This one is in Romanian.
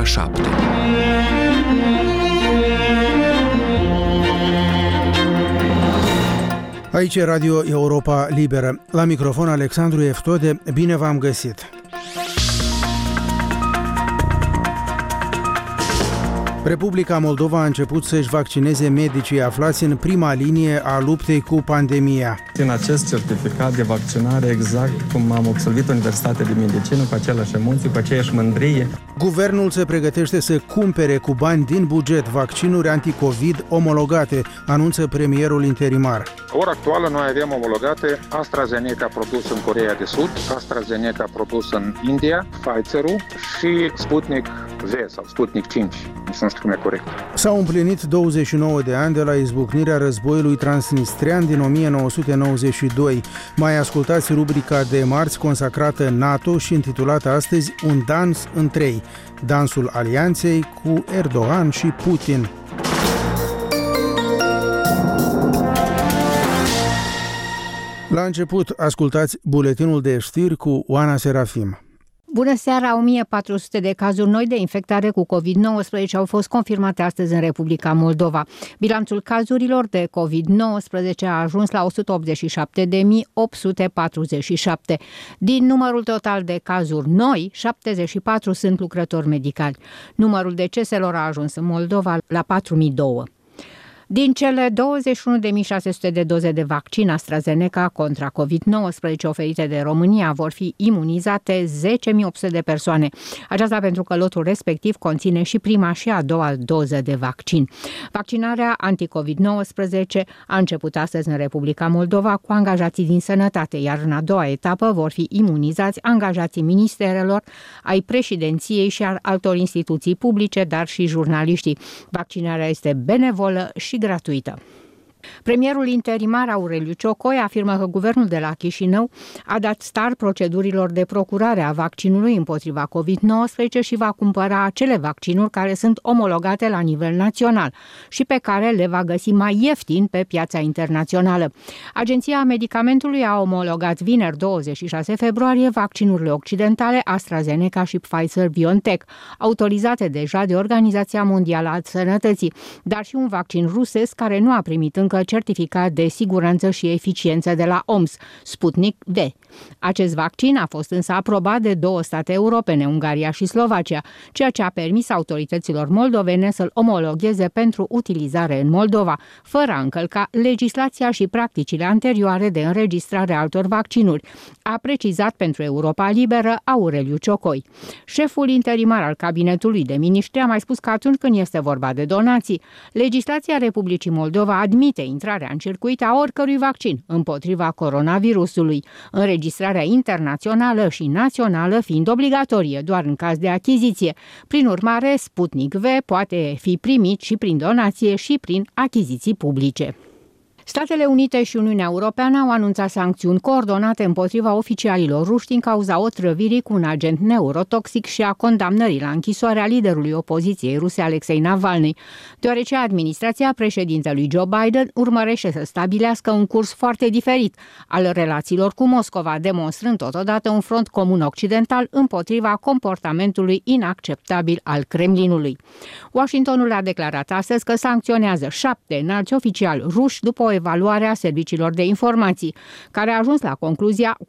ora 7. Aici e Radio Europa Liberă. La microfon Alexandru Eftode, bine v-am găsit! Republica Moldova a început să-și vaccineze medicii aflați în prima linie a luptei cu pandemia. În acest certificat de vaccinare, exact cum am absolvit Universitatea de Medicină, cu aceleași emoții, cu aceeași mândrie. Guvernul se pregătește să cumpere cu bani din buget vaccinuri anticovid omologate, anunță premierul interimar. La ora actuală noi avem omologate AstraZeneca produs în Coreea de Sud, AstraZeneca produs în India, Pfizer-ul și Sputnik V sau Sputnik 5. Nu știu cum e corect. S-au împlinit 29 de ani de la izbucnirea războiului transnistrean din 1992. Mai ascultați rubrica de marți consacrată NATO și intitulată astăzi Un dans în trei. Dansul alianței cu Erdogan și Putin. La început, ascultați buletinul de știri cu Oana Serafim. Bună seara! 1400 de cazuri noi de infectare cu COVID-19 au fost confirmate astăzi în Republica Moldova. Bilanțul cazurilor de COVID-19 a ajuns la 187.847. Din numărul total de cazuri noi, 74 sunt lucrători medicali. Numărul deceselor a ajuns în Moldova la 4.002. Din cele 21.600 de doze de vaccin AstraZeneca contra COVID-19 oferite de România, vor fi imunizate 10.800 de persoane. Aceasta pentru că lotul respectiv conține și prima și a doua doză de vaccin. Vaccinarea anti-COVID-19 a început astăzi în Republica Moldova cu angajații din sănătate, iar în a doua etapă vor fi imunizați angajații ministerelor, ai președinției și al altor instituții publice, dar și jurnaliștii. Vaccinarea este benevolă și gratuită. Premierul interimar Aureliu Ciocoi afirmă că guvernul de la Chișinău a dat start procedurilor de procurare a vaccinului împotriva COVID-19 și va cumpăra acele vaccinuri care sunt omologate la nivel național și pe care le va găsi mai ieftin pe piața internațională. Agenția Medicamentului a omologat vineri 26 februarie vaccinurile occidentale AstraZeneca și Pfizer-BioNTech, autorizate deja de Organizația Mondială a Sănătății, dar și un vaccin rusesc care nu a primit încă certificat de siguranță și eficiență de la OMS, Sputnik V. Acest vaccin a fost însă aprobat de două state europene, Ungaria și Slovacia, ceea ce a permis autorităților moldovene să-l omologheze pentru utilizare în Moldova, fără a încălca legislația și practicile anterioare de înregistrare a altor vaccinuri, a precizat pentru Europa Liberă Aureliu Ciocoi. Șeful interimar al cabinetului de miniștri a mai spus că atunci când este vorba de donații, legislația Republicii Moldova admite intrarea în circuit a oricărui vaccin împotriva coronavirusului, înregistrarea internațională și națională fiind obligatorie doar în caz de achiziție. Prin urmare, Sputnik V poate fi primit și prin donație și prin achiziții publice. Statele Unite și Uniunea Europeană au anunțat sancțiuni coordonate împotriva oficialilor ruși din cauza otrăvirii cu un agent neurotoxic și a condamnării la închisoare a liderului opoziției ruse Alexei Navalny, deoarece administrația președintelui Joe Biden urmărește să stabilească un curs foarte diferit al relațiilor cu Moscova, demonstrând totodată un front comun occidental împotriva comportamentului inacceptabil al Kremlinului. Washingtonul a declarat astăzi că sancționează 7 înalți oficiali ruși după o evaluare a serviciilor de informații, care a ajuns la concluzia